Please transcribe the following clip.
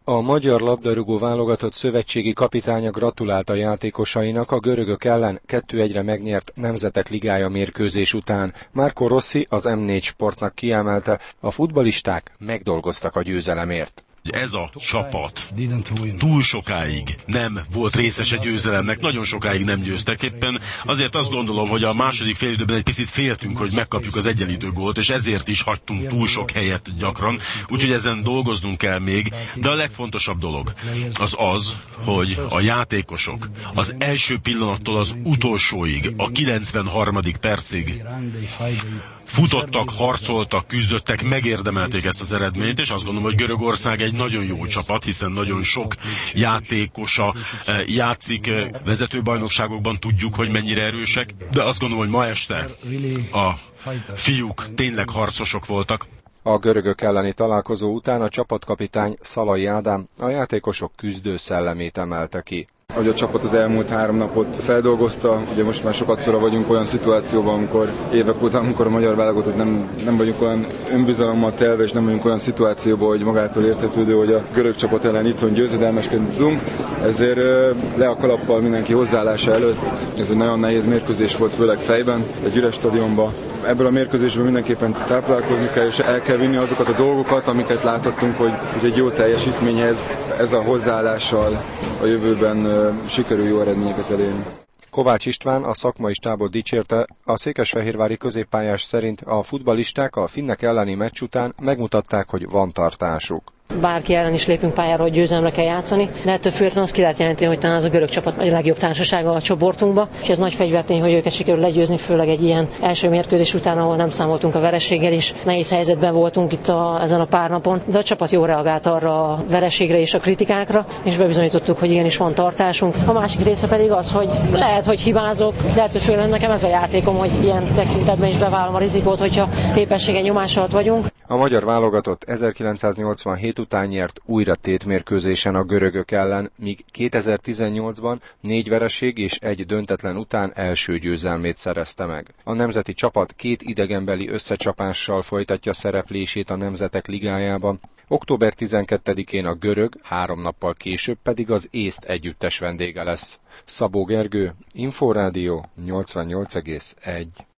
A magyar labdarúgó válogatott szövetségi kapitánya gratulált a játékosainak a görögök ellen 2-1-re megnyert Nemzetek Ligája mérkőzés után. Marco Rossi, az M4 Sportnak kiemelte, a futballisták megdolgoztak a győzelemért. Ez a csapat túl sokáig nem volt részese győzelemnek, nagyon sokáig nem győztek. Éppen azért azt gondolom, hogy a második félidőben egy picit féltünk, hogy megkapjuk az egyenlítő gólt, és ezért is hagytunk túl sok helyet gyakran, úgyhogy ezen dolgoznunk kell még, de a legfontosabb dolog az, hogy a játékosok az első pillanattól az utolsóig, a 93. percig futottak, harcoltak, küzdöttek, megérdemelték ezt az eredményt, és azt gondolom, hogy Görögország egy nagyon jó csapat, hiszen nagyon sok játékosa játszik vezetőbajnokságokban, tudjuk, hogy mennyire erősek, de azt gondolom, hogy ma este a fiúk tényleg harcosok voltak. A görögök elleni találkozó után a csapatkapitány Szalai Ádám a játékosok küzdő szellemét emelte ki. Ahogy a csapat az elmúlt 3 napot feldolgozta, ugye most már sokatszor vagyunk olyan szituációban, amikor évek óta, amikor a magyar válogatott nem vagyunk olyan önbizalommal telve, és nem vagyunk olyan szituációban, hogy magától értetődő, hogy a görög csapat ellen itthon győzedelmeskedni tudunk. Ezért le a kalappal mindenki hozzáállása előtt. Ez egy nagyon nehéz mérkőzés volt, főleg fejben, egy üres stadionban. Ebből a mérkőzésből mindenképpen táplálkozni kell, és el kell vinni azokat a dolgokat, amiket láthattunk, hogy egy jó teljesítményhez ez a hozzáállással a jövőben sikerül jó eredményeket elérni. Kovács István, a szakmai stábot dicsérte, a székesfehérvári középpályás szerint a futballisták a finnek elleni meccs után megmutatták, hogy van tartásuk. Bárki ellen is lépünk pályára, hogy győzelemre kell játszani, de ettől függetlenül azt ki lehet jelenteni, hogy talán az a görög csapat a legjobb társasága a csoportunkban, és ez nagy fegyvertény, hogy őket sikerül legyőzni, főleg egy ilyen első mérkőzés után, ahol nem számoltunk a vereséggel, és nehéz helyzetben voltunk itt ezen a pár napon, de a csapat jól reagált arra a vereségre és a kritikákra, és bebizonyítottuk, hogy igenis van tartásunk. A másik része pedig az, hogy lehet, hogy hibázok, de ettől függetlenül nekem ez a játékom, hogy ilyen tekintetben is bevállalom a rizikót, hogyha képességen nyomás alatt vagyunk. A magyar válogatott 1987 után nyert újra tétmérkőzésen a görögök ellen, míg 2018-ban 4 vereség és 1 döntetlen után első győzelmét szerezte meg. A nemzeti csapat 2 idegenbeli összecsapással folytatja szereplését a Nemzetek Ligájában. Október 12-én a görög, 3 nappal később pedig az észt együttes vendége lesz. Szabó Gergő, Inforádió 88,1.